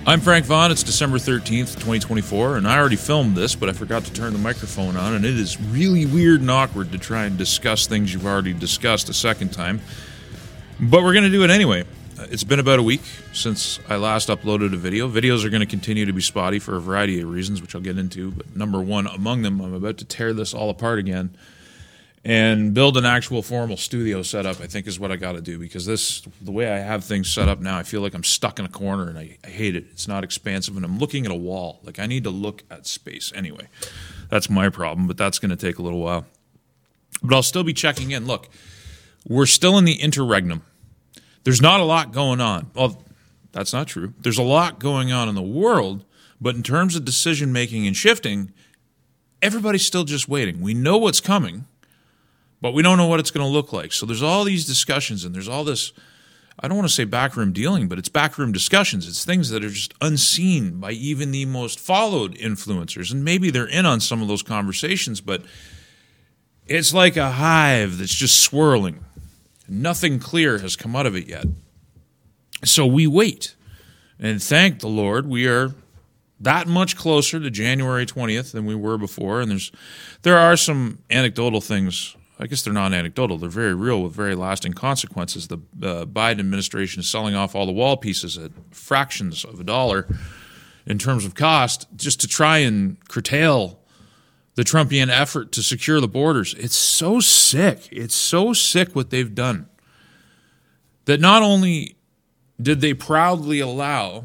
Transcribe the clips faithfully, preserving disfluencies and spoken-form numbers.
I'm Frank Vaughn. It's December thirteenth, twenty twenty-four, and I already filmed this, but I forgot to turn the microphone on, and it is really weird and awkward to try and discuss things you've already discussed a second time. But we're going to do it anyway. It's been about a week since I last uploaded a video. Videos are going to continue to be spotty for a variety of reasons, which I'll get into, but number one among them, I'm about to tear this all apart again and build an actual formal studio setup, I think is what I got to do, because this, the way I have things set up now, I feel like I'm stuck in a corner, and I, I hate it. It's not expansive, and I'm looking at a wall. Like, I need to look at space. Anyway, that's my problem, but that's going to take a little while. But I'll still be checking in. Look, we're still in the interregnum. There's not a lot going on. Well, that's not true. There's a lot going on in the world, but in terms of decision-making and shifting, everybody's still just waiting. We know what's coming, but we don't know what it's going to look like. So there's all these discussions, and there's all this, I don't want to say backroom dealing, but it's backroom discussions. It's things that are just unseen by even the most followed influencers. And maybe they're in on some of those conversations, but it's like a hive that's just swirling. Nothing clear has come out of it yet. So we wait. And thank the Lord, we are that much closer to January twentieth than we were before. And there's there are some anecdotal things. I guess they're not anecdotal. They're very real with very lasting consequences. The uh, Biden administration is selling off all the wall pieces at fractions of a dollar in terms of cost just to try and curtail the Trumpian effort to secure the borders. It's so sick. It's so sick what they've done. That not only did they proudly allow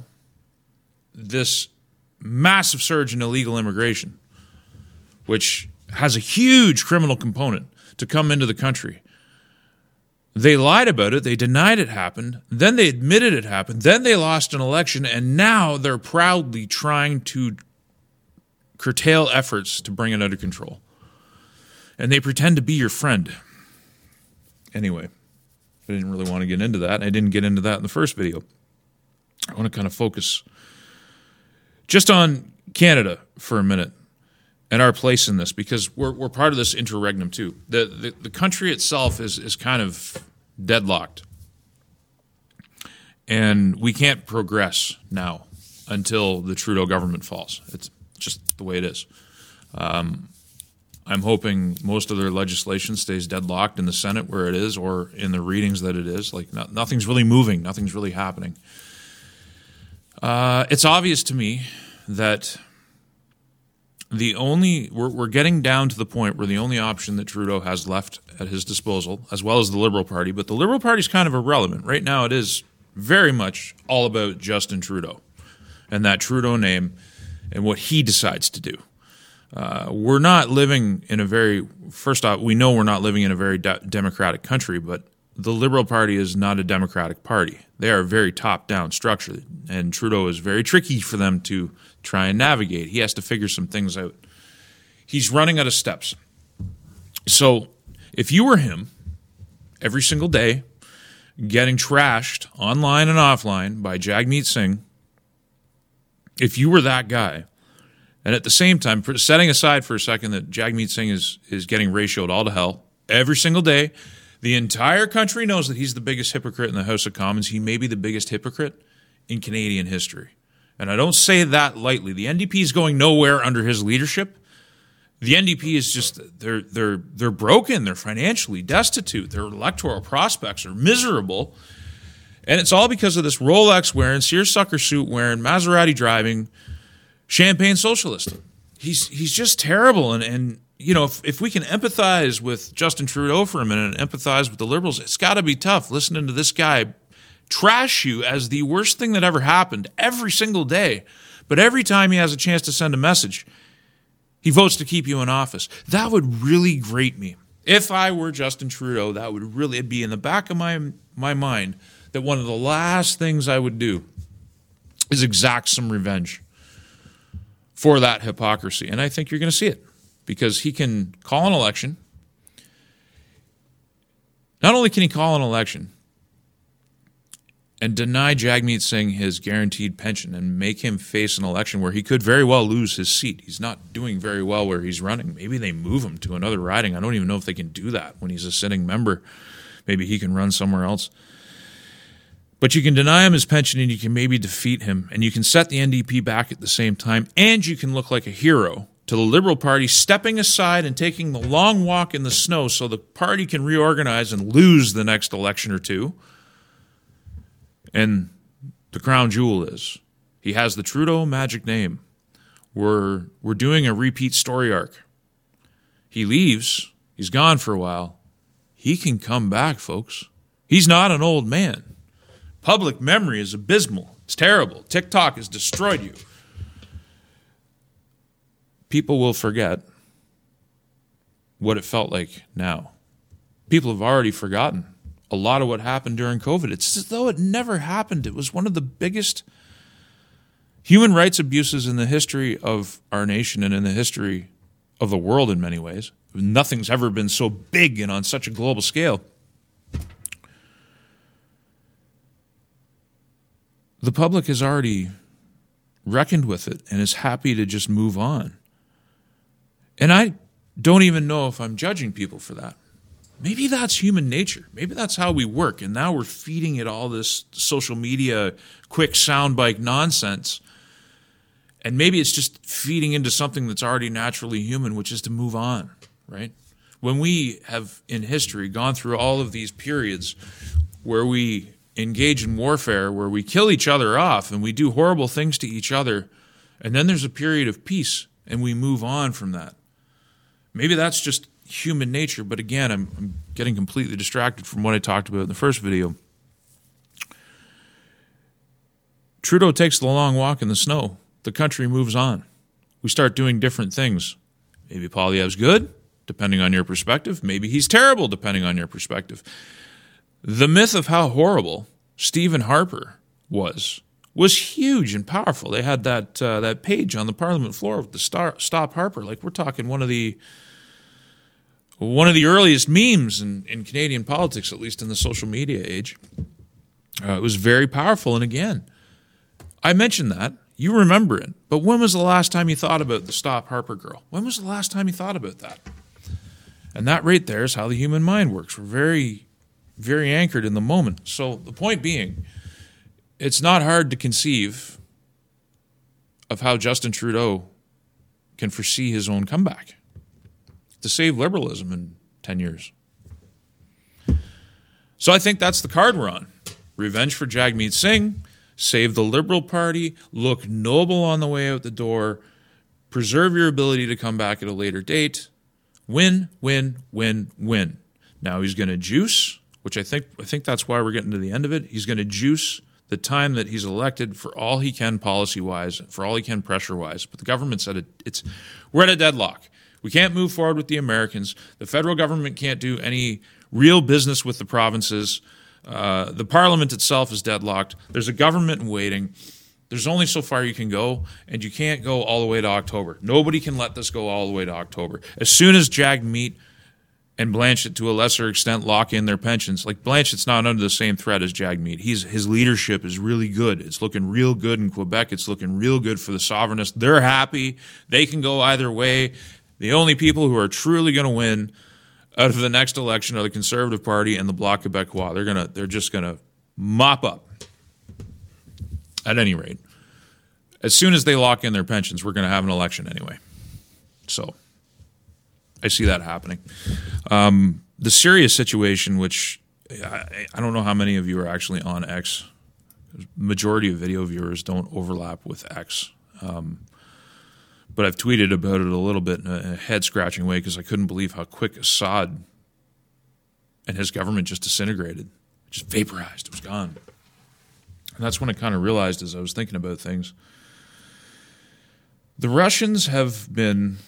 this massive surge in illegal immigration, which has a huge criminal component, to come into the country. They lied about it. They denied it happened. Then they admitted it happened. Then they lost an election, and now they're proudly trying to curtail efforts to bring it under control. And they pretend to be your friend. Anyway, I didn't really want to get into that. I didn't get into that in the first video. I want to kind of focus just on Canada for a minute and our place in this, because we're we're part of this interregnum too. The, the the country itself is is kind of deadlocked, and we can't progress now until the Trudeau government falls. It's just the way it is. Um, I'm hoping most of their legislation stays deadlocked in the Senate where it is, or in the readings that it is. Like not, nothing's really moving, nothing's really happening. Uh, it's obvious to me that the only we're, we're getting down to the point where the only option that Trudeau has left at his disposal, as well as the Liberal Party, but the Liberal Party is kind of irrelevant. Right now it is very much all about Justin Trudeau and that Trudeau name and what he decides to do. Uh, we're not living in a very, first off, we know we're not living in a very de- democratic country, but the Liberal Party is not a democratic party. They are very top-down structured, and Trudeau is very tricky for them to try and navigate. He has to figure some things out. He's running out of steps. So if you were him, every single day, getting trashed online and offline by Jagmeet Singh, if you were that guy, and at the same time, setting aside for a second that Jagmeet Singh is, is getting ratioed all to hell every single day, the entire country knows that he's the biggest hypocrite in the House of Commons. He may be the biggest hypocrite in Canadian history. And I don't say that lightly. The N D P is going nowhere under his leadership. The N D P is just, they're they're they're broken. They're financially destitute. Their electoral prospects are miserable. And it's all because of this Rolex wearing, seersucker suit wearing, Maserati driving, champagne socialist. He's he's just terrible. And, and you know, if, if we can empathize with Justin Trudeau for a minute and empathize with the Liberals, it's got to be tough listening to this guy trash you as the worst thing that ever happened every single day. But every time he has a chance to send a message, he votes to keep you in office. That would really grate me. If I were Justin Trudeau, that would really be in the back of my my mind that one of the last things I would do is exact some revenge for that hypocrisy. And I think you're going to see it, because he can call an election. Not only can he call an election and deny Jagmeet Singh his guaranteed pension and make him face an election where he could very well lose his seat. He's not doing very well where he's running. Maybe they move him to another riding. I don't even know if they can do that when he's a sitting member. Maybe he can run somewhere else. But you can deny him his pension and you can maybe defeat him, and you can set the N D P back at the same time, and you can look like a hero to the Liberal Party, stepping aside and taking the long walk in the snow so the party can reorganize and lose the next election or two. And the crown jewel is, he has the Trudeau magic name. We're, we're doing a repeat story arc. He leaves, he's gone for a while. He can come back, folks. He's not an old man. Public memory is abysmal. It's terrible. TikTok has destroyed you. People will forget what it felt like now. People have already forgotten a lot of what happened during COVID. It's as though it never happened. It was one of the biggest human rights abuses in the history of our nation and in the history of the world in many ways. Nothing's ever been so big and on such a global scale. The public has already reckoned with it and is happy to just move on. And I don't even know if I'm judging people for that. Maybe that's human nature. Maybe that's how we work. And now we're feeding it all this social media, quick soundbite nonsense. And maybe it's just feeding into something that's already naturally human, which is to move on, right? When we have, in history, gone through all of these periods where we engage in warfare, where we kill each other off and we do horrible things to each other, and then there's a period of peace and we move on from that. Maybe that's just human nature, but again, I'm, I'm getting completely distracted from what I talked about in the first video. Trudeau takes the long walk in the snow. The country moves on. We start doing different things. Maybe Poilievre's good, depending on your perspective. Maybe he's terrible, depending on your perspective. The myth of how horrible Stephen Harper was was huge and powerful. They had that uh, that page on the Parliament floor with the star, Stop Harper. Like, we're talking one of the one of the earliest memes in, in Canadian politics, at least in the social media age. Uh, it was very powerful. And again, I mentioned that. You remember it. But when was the last time you thought about the Stop Harper girl? When was the last time you thought about that? And that right there is how the human mind works. We're very, very anchored in the moment. So the point being, it's not hard to conceive of how Justin Trudeau can foresee his own comeback to save liberalism in ten years. So I think that's the card we're on. Revenge for Jagmeet Singh, save the Liberal Party, look noble on the way out the door, preserve your ability to come back at a later date, win, win, win, win. Now he's going to juice, which I think I think that's why we're getting to the end of it. He's going to juice the time that he's elected for all he can policy-wise, for all he can pressure-wise. But the government said it, it's we're at a deadlock. We can't move forward with the Americans. The federal government can't do any real business with the provinces. Uh, the parliament itself is deadlocked. There's a government in waiting. There's only so far you can go, and you can't go all the way to October. Nobody can let this go all the way to October. As soon as Jagmeet and Blanchette, to a lesser extent, lock in their pensions, like Blanchette's not under the same threat as Jagmeet. He's, his leadership is really good. It's looking real good in Quebec. It's looking real good for the sovereignists. They're happy. They can go either way. The only people who are truly going to win out of the next election are the Conservative Party and the Bloc Québécois. They're gonna, they're just going to mop up. At any rate, as soon as they lock in their pensions, we're going to have an election anyway. So I see that happening. Um, the Syria situation, which I, I don't know how many of you are actually on X. The majority of video viewers don't overlap with X. Um, but I've tweeted about it a little bit in a, in a head-scratching way because I couldn't believe how quick Assad and his government just disintegrated. Just vaporized. It was gone. And that's when I kind of realized as I was thinking about things. The Russians have been,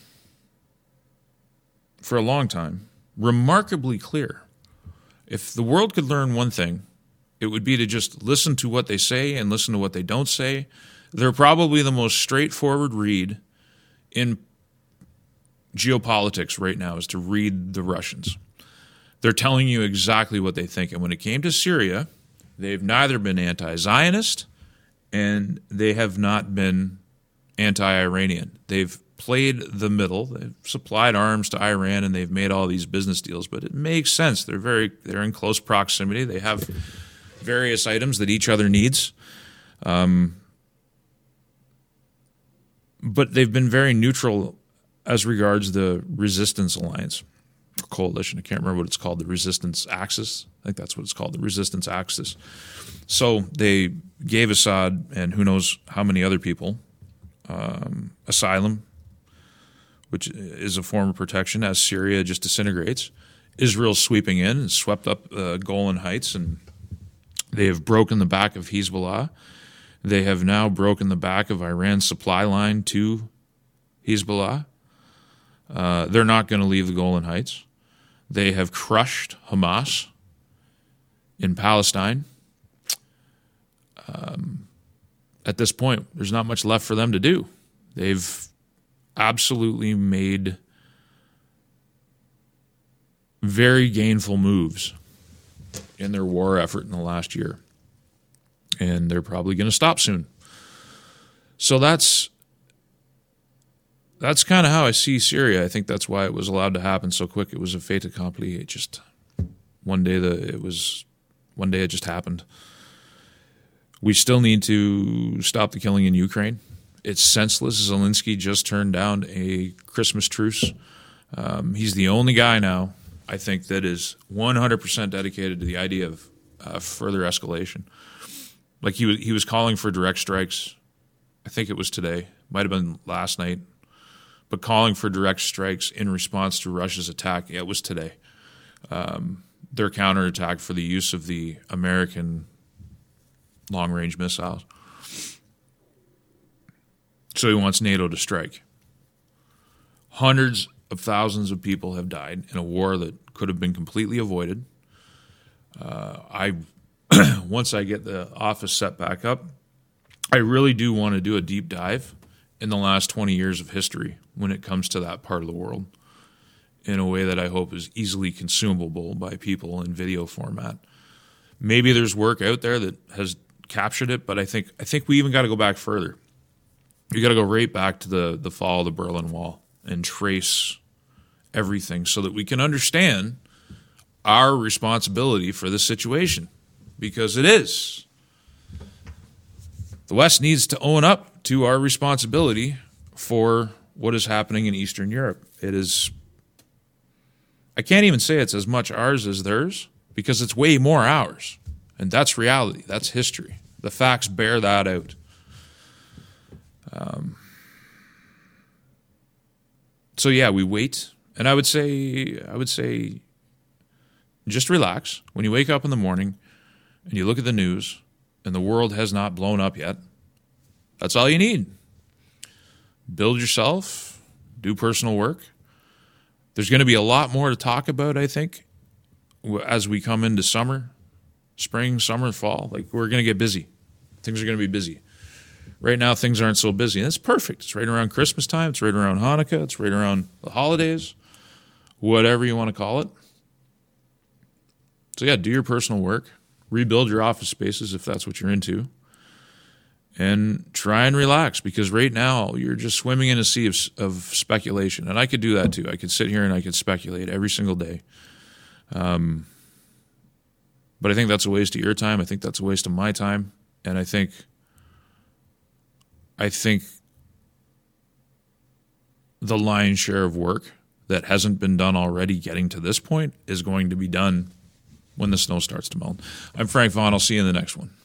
for a long time, remarkably clear. If the world could learn one thing, it would be to just listen to what they say and listen to what they don't say. They're probably the most straightforward read in geopolitics right now is to read the Russians. They're telling you exactly what they think. And when it came to Syria, they've neither been anti-Zionist and they have not been anti-Iranian. They've played the middle. They've supplied arms to Iran and they've made all these business deals. But it makes sense. They're very they're in close proximity. They have various items that each other needs. Um, but they've been very neutral as regards the Resistance Alliance, coalition. I can't remember what it's called, the Resistance Axis. I think that's what it's called, the Resistance Axis. So they gave Assad, and who knows how many other people, um, asylum, which is a form of protection as Syria just disintegrates. Israel's sweeping in and swept up uh, Golan Heights, and they have broken the back of Hezbollah. They have now broken the back of Iran's supply line to Hezbollah. Uh, they're not going to leave the Golan Heights. They have crushed Hamas in Palestine. Um, at this point, there's not much left for them to do. They've absolutely made very gainful moves in their war effort in the last year. And they're probably going to stop soon. So that's that's kind of how I see Syria. I think that's why it was allowed to happen so quick. It was a fait accompli. It just one day the it was one day it just happened. We still need to stop the killing in Ukraine. It's senseless. Zelensky just turned down a Christmas truce. Um, he's the only guy now, I think, that is one hundred percent dedicated to the idea of uh, further escalation. Like he was, he was calling for direct strikes. I think it was today. Might have been last night. But calling for direct strikes in response to Russia's attack. Yeah, it was today. Um, their counterattack for the use of the American long-range missiles. So he wants NATO to strike. Hundreds of thousands of people have died in a war that could have been completely avoided. Uh, I... Once I get the office set back up, I really do want to do a deep dive in the last twenty years of history when it comes to that part of the world in a way that I hope is easily consumable by people in video format. Maybe there's work out there that has captured it, but I think I think we even got to go back further. You got to go right back to the, the fall of the Berlin Wall and trace everything so that we can understand our responsibility for this situation. Because it is. The West needs to own up to our responsibility for what is happening in Eastern Europe. It is, I can't even say it's as much ours as theirs, because it's way more ours. And that's reality. That's history. The facts bear that out. Um, so yeah, we wait. And I would say, I would say, just relax. When you wake up in the morning, and you look at the news, and the world has not blown up yet, that's all you need. Build yourself, do personal work. There's going to be a lot more to talk about, I think, as we come into summer, spring, summer, fall. Like, we're going to get busy. Things are going to be busy. Right now, things aren't so busy. And it's perfect. It's right around Christmas time. It's right around Hanukkah. It's right around the holidays, whatever you want to call it. So, yeah, do your personal work. Rebuild your office spaces if that's what you're into. And try and relax, because right now you're just swimming in a sea of, of speculation. And I could do that too. I could sit here and I could speculate every single day. Um, but I think that's a waste of your time. I think that's a waste of my time. And I think, I think the lion's share of work that hasn't been done already getting to this point is going to be done when the snow starts to melt. I'm Frank Vaughn. I'll see you in the next one.